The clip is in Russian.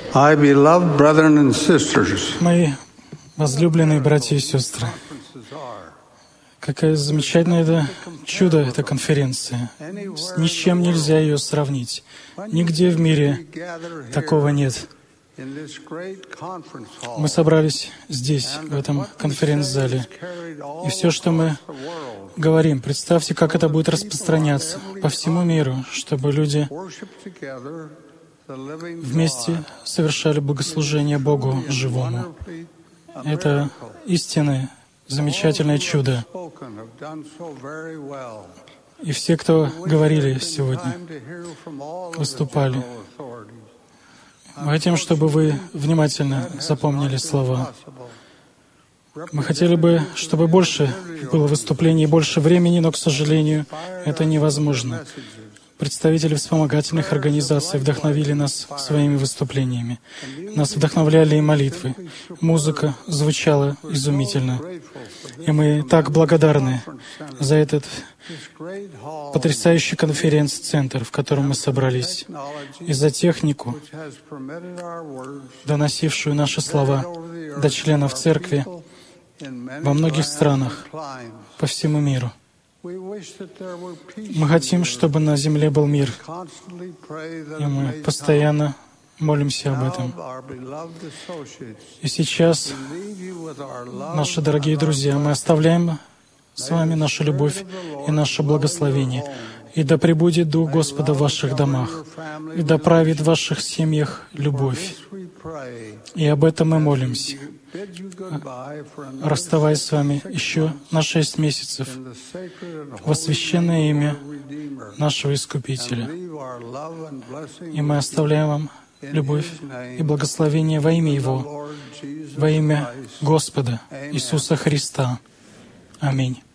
My beloved brethren and sisters, Мои возлюбленные братья и сестры, какое замечательное это чудо, эта конференция. Ни с чем нельзя ее сравнить. Нигде в мире такого нет. Мы собрались здесь, в этом конференц-зале. И все, что мы говорим, представьте, как это будет распространяться по всему миру, чтобы люди вместе совершали богослужение Богу живому. Это истинное, замечательное чудо. И все, кто говорили сегодня, выступали, мы хотим, чтобы вы внимательно запомнили слова. Мы хотели бы, чтобы больше было выступлений, больше времени, но, к сожалению, это невозможно. Представители вспомогательных организаций вдохновили нас своими выступлениями. Нас вдохновляли и молитвы. Музыка звучала изумительно. И мы так благодарны за этот потрясающий конференц-центр, в котором мы собрались, и за технику, доносившую наши слова до членов церкви во многих странах по всему миру. Мы хотим, чтобы на земле был мир, и мы постоянно молимся об этом. И сейчас, наши дорогие друзья, мы оставляем с вами нашу любовь и наше благословение. И да пребудет Дух Господа в ваших домах, и да правит в ваших семьях любовь. И об этом мы молимся, расставаясь с вами еще на 6 месяцев во священное имя нашего Искупителя. И мы оставляем вам любовь и благословение во имя Его, во имя Господа Иисуса Христа. Аминь.